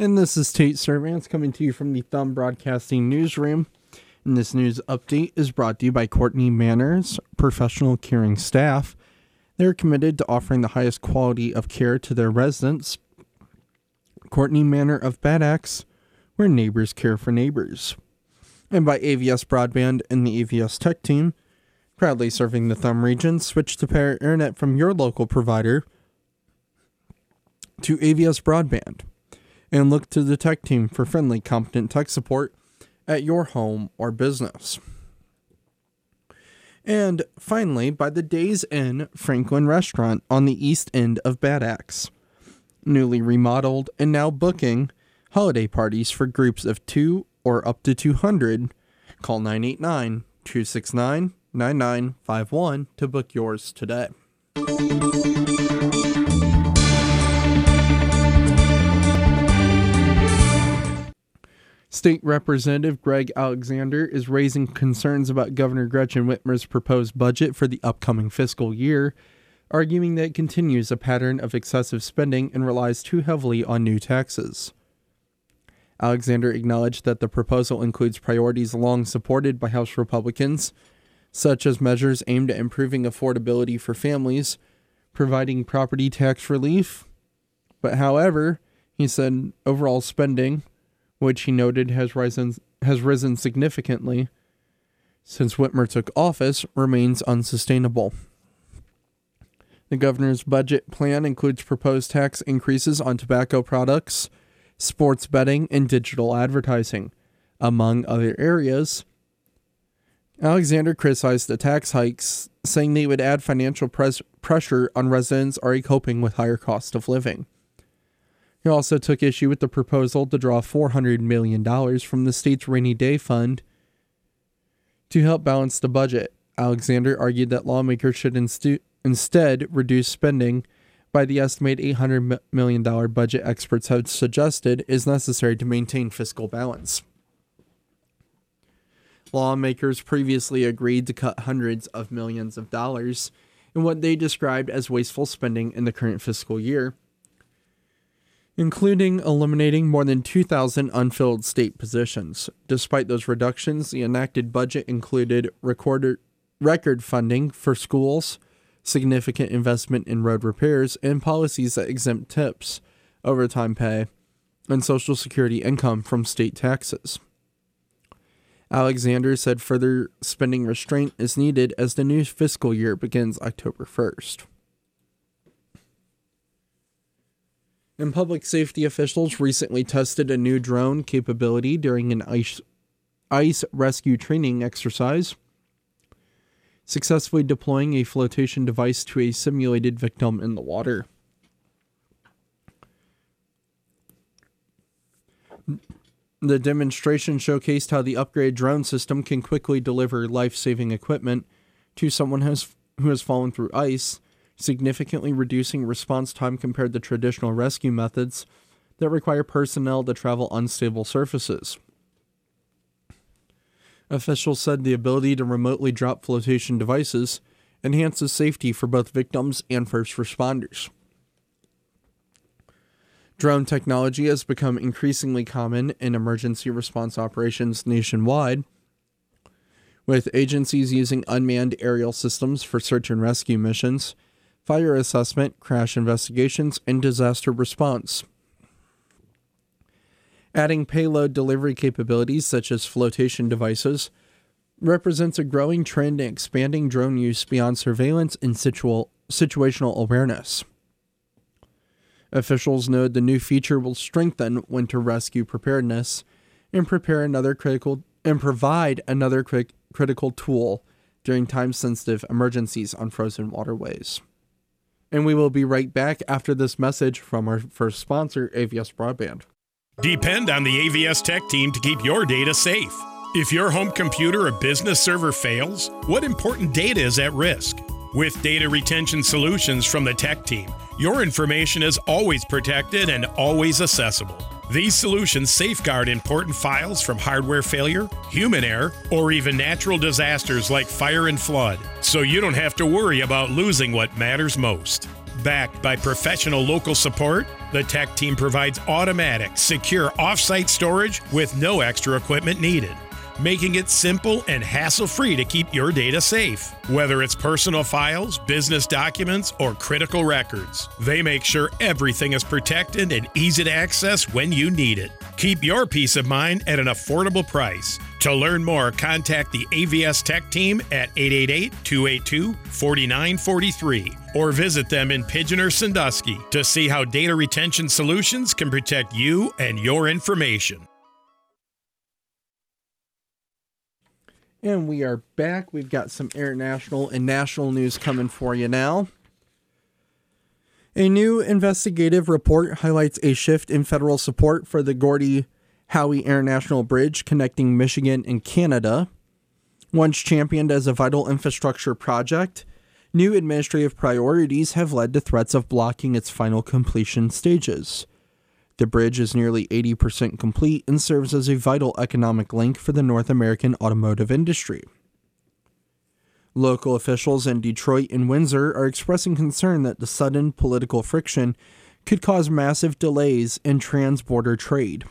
And this is Tate Servants coming to you from the Thumb Broadcasting Newsroom. And this news update is brought to you by Courtney Manor's professional caring staff. They're committed to offering the highest quality of care to their residents. Courtney Manor of Bad Axe, where neighbors care for neighbors. And by AVS Broadband and the AVS Tech Team, proudly serving the Thumb region. Switch to pair internet from your local provider to AVS Broadband. And look to the tech team for friendly, competent tech support at your home or business. And finally, by the Days Inn Franklin Restaurant on the east end of Bad Axe. Newly remodeled and now booking holiday parties for groups of 2 or up to 200. Call 989-269-9951 to book yours today. State Representative Greg Alexander is raising concerns about Governor Gretchen Whitmer's proposed budget for the upcoming fiscal year, arguing that it continues a pattern of excessive spending and relies too heavily on new taxes. Alexander acknowledged that the proposal includes priorities long supported by House Republicans, such as measures aimed at improving affordability for families, providing property tax relief. But however, he said overall spending, which he noted has risen significantly since Whitmer took office, remains unsustainable. The governor's budget plan includes proposed tax increases on tobacco products, sports betting, and digital advertising, among other areas. Alexander criticized the tax hikes, saying they would add financial pressure on residents already coping with higher cost of living. He also took issue with the proposal to draw $400 million from the state's rainy day fund to help balance the budget. Alexander argued that lawmakers should instead reduce spending by the estimated $800 million budget experts have suggested is necessary to maintain fiscal balance. Lawmakers previously agreed to cut hundreds of millions of dollars in what they described as wasteful spending in the current fiscal year, including eliminating more than 2,000 unfilled state positions. Despite those reductions, the enacted budget included record funding for schools, significant investment in road repairs, and policies that exempt tips, overtime pay, and Social Security income from state taxes. Alexander said further spending restraint is needed as the new fiscal year begins October 1st. And public safety officials recently tested a new drone capability during an ice rescue training exercise, successfully deploying a flotation device to a simulated victim in the water. The demonstration showcased how the upgraded drone system can quickly deliver life-saving equipment to someone who has fallen through ice, significantly reducing response time compared to traditional rescue methods that require personnel to travel unstable surfaces. Officials said the ability to remotely drop flotation devices enhances safety for both victims and first responders. Drone technology has become increasingly common in emergency response operations nationwide, with agencies using unmanned aerial systems for search and rescue missions, fire assessment, crash investigations, and disaster response. Adding payload delivery capabilities such as flotation devices represents a growing trend in expanding drone use beyond surveillance and situational awareness. Officials noted the new feature will strengthen winter rescue preparedness and provide another critical tool during time-sensitive emergencies on frozen waterways. And we will be right back after this message from our first sponsor, AVS Broadband. Depend on the AVS Tech Team to keep your data safe. If your home computer or business server fails, what important data is at risk? With data retention solutions from the Tech Team, your information is always protected and always accessible. These solutions safeguard important files from hardware failure, human error, or even natural disasters like fire and flood, so you don't have to worry about losing what matters most. Backed by professional local support, the tech team provides automatic, secure off-site storage with no extra equipment needed, making it simple and hassle-free to keep your data safe. Whether it's personal files, business documents, or critical records, they make sure everything is protected and easy to access when you need it. Keep your peace of mind at an affordable price. To learn more, contact the AVS Tech Team at 888-282-4943 or visit them in Pigeon or Sandusky to see how Data Retention Solutions can protect you and your information. And we are back. We've got some international and national news coming for you now. A new investigative report highlights a shift in federal support for the Gordie Howe International Bridge connecting Michigan and Canada. Once championed as a vital infrastructure project, new administrative priorities have led to threats of blocking its final completion stages. The bridge is nearly 80% complete and serves as a vital economic link for the North American automotive industry. Local officials in Detroit and Windsor are expressing concern that the sudden political friction could cause massive delays in trans-border trade.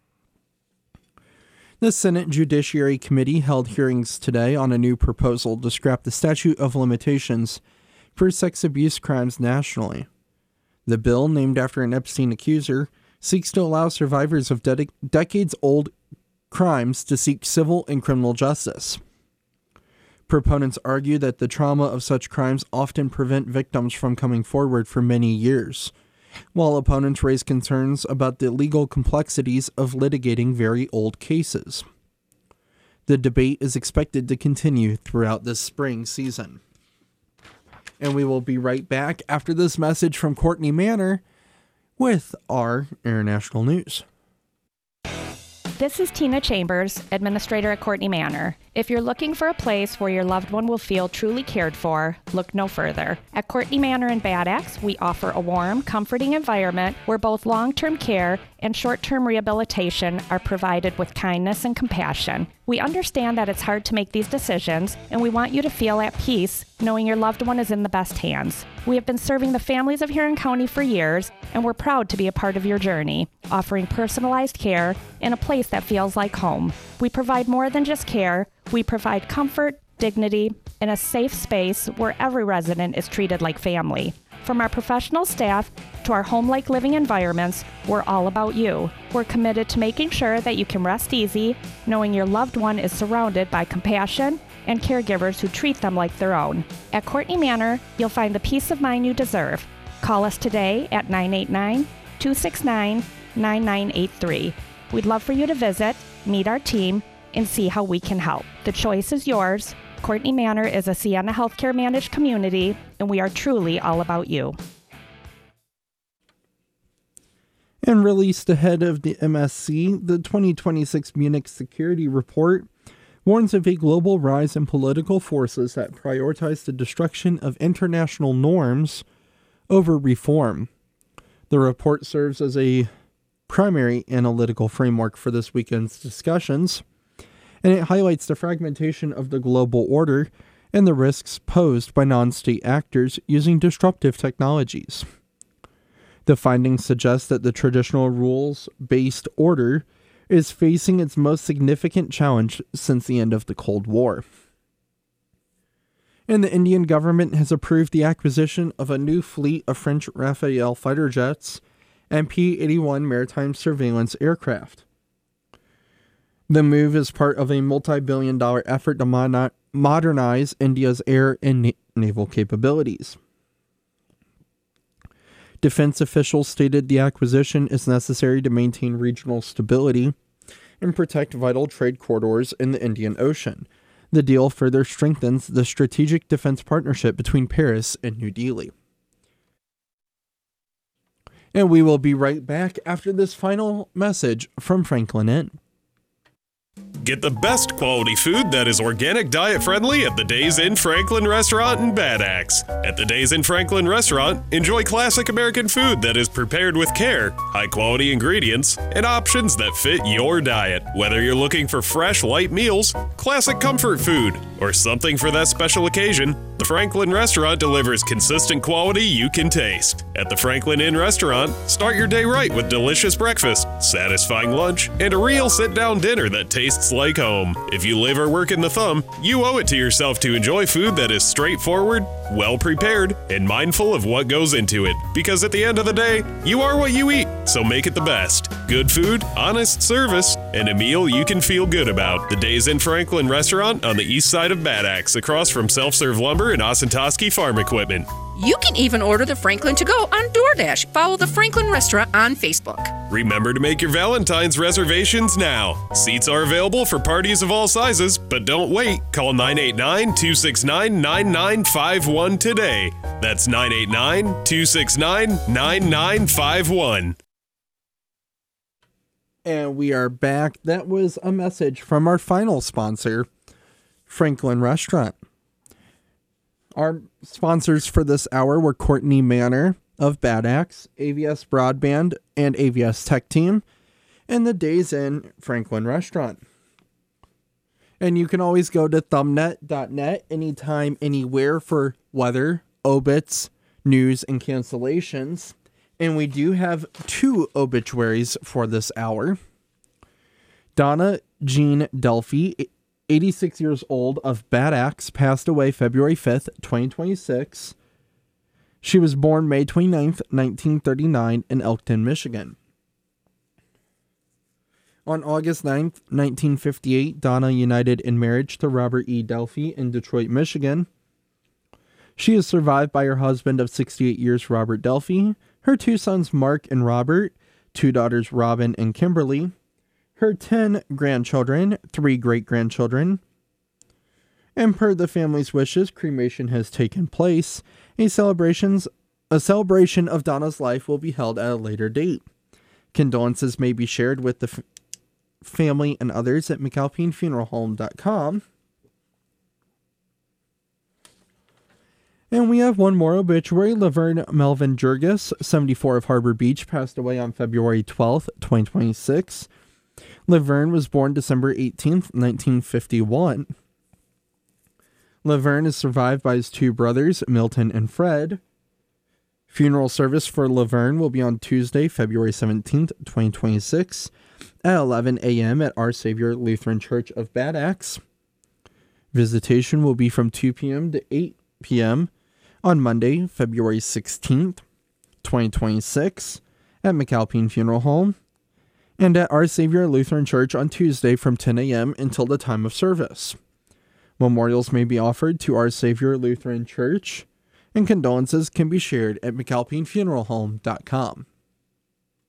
The Senate Judiciary Committee held hearings today on a new proposal to scrap the statute of limitations for sex abuse crimes nationally. The bill, named after an Epstein accuser, seeks to allow survivors of decades-old crimes to seek civil and criminal justice. Proponents argue that the trauma of such crimes often prevent victims from coming forward for many years, while opponents raise concerns about the legal complexities of litigating very old cases. The debate is expected to continue throughout this spring season. And we will be right back after this message from Courtney Manor with our international news. This is Tina Chambers, administrator at Courtney Manor. If you're looking for a place where your loved one will feel truly cared for, look no further. At Courtney Manor in Bad Axe, we offer a warm, comforting environment where both long-term care and short-term rehabilitation are provided with kindness and compassion. We understand that it's hard to make these decisions, and we want you to feel at peace knowing your loved one is in the best hands. We have been serving the families of Huron County for years, and we're proud to be a part of your journey, offering personalized care in a place that feels like home. We provide more than just care. We provide comfort, dignity, and a safe space where every resident is treated like family. From our professional staff to our home-like living environments, we're all about you. We're committed to making sure that you can rest easy, knowing your loved one is surrounded by compassion and caregivers who treat them like their own. At Courtney Manor, you'll find the peace of mind you deserve. Call us today at 989-269-9983. We'd love for you to visit, meet our team, and see how we can help. The choice is yours. Courtney Manor is a Sienna Healthcare managed community, and we are truly all about you. And released ahead of the MSC, the 2026 Munich Security Report warns of a global rise in political forces that prioritize the destruction of international norms over reform. The report serves as a primary analytical framework for this weekend's discussions, and it highlights the fragmentation of the global order and the risks posed by non-state actors using disruptive technologies. The findings suggest that the traditional rules-based order is facing its most significant challenge since the end of the Cold War. And the Indian government has approved the acquisition of a new fleet of French Rafale fighter jets and P-81 maritime surveillance aircraft. The move is part of a multi-billion-dollar effort to modernize India's air and naval capabilities. Defense officials stated the acquisition is necessary to maintain regional stability and protect vital trade corridors in the Indian Ocean. The deal further strengthens the strategic defense partnership between Paris and New Delhi. And we will be right back after this final message from Franklin Inn. Get the best quality food that is organic, diet friendly at the Days Inn Franklin Restaurant in Bad Axe. At the Days Inn Franklin Restaurant, enjoy classic American food that is prepared with care, high quality ingredients, and options that fit your diet. Whether you're looking for fresh, light meals, classic comfort food, or something for that special occasion, the Franklin Restaurant delivers consistent quality you can taste. At the Franklin Inn Restaurant, start your day right with delicious breakfast, satisfying lunch, and a real sit-down dinner that tastes like home. If you live or work in the Thumb, you owe it to yourself to enjoy food that is straightforward, well-prepared, and mindful of what goes into it. Because at the end of the day, you are what you eat, so make it the best. Good food, honest service, and a meal you can feel good about. The Days Inn Franklin Restaurant on the east side of Bad Axe, across from Self-Serve Lumber and Ossentowski Farm Equipment. You can even order the Franklin to go on DoorDash. Follow the Franklin Restaurant on Facebook. Remember to make your Valentine's reservations now. Seats are available for parties of all sizes, but don't wait. Call 989-269-9951 today. That's 989-269-9951. And we are back. That was a message from our final sponsor, Franklin Restaurant. Our sponsors for this hour were Courtney Manor of Bad Axe, AVS Broadband and AVS Tech Team, and the Days Inn Franklin Restaurant. And you can always go to thumbnet.net anytime, anywhere for weather, obits, news, and cancellations. And we do have 2 obituaries for this hour. Donna Jean Delphi, 86 years old, of Bad Axe, passed away February 5th, 2026. She was born May 29th, 1939 in Elkton, Michigan. On August 9th, 1958, Donna united in marriage to Robert E. Delphi in Detroit, Michigan. She is survived by her husband of 68 years, Robert Delphi, her 2 sons, Mark and Robert, 2 daughters, Robin and Kimberly, her 10 grandchildren, 3 great-grandchildren. And per the family's wishes, cremation has taken place. A celebration of Donna's life will be held at a later date. Condolences may be shared with the family and others at McAlpineFuneralHome.com. And we have one more obituary. Laverne Melvin Jurgis, 74, of Harbor Beach, passed away on February 12th, 2026. Laverne was born December 18th, 1951. Laverne is survived by his 2 brothers, Milton and Fred. Funeral service for Laverne will be on Tuesday, February 17th, 2026, at 11 a.m. at Our Savior Lutheran Church of Bad Axe. Visitation will be from 2 p.m. to 8 p.m. on Monday, February 16th, 2026, at McAlpine Funeral Home, and at Our Savior Lutheran Church on Tuesday from 10 a.m. until the time of service. Memorials may be offered to Our Savior Lutheran Church, and condolences can be shared at McAlpineFuneralHome.com.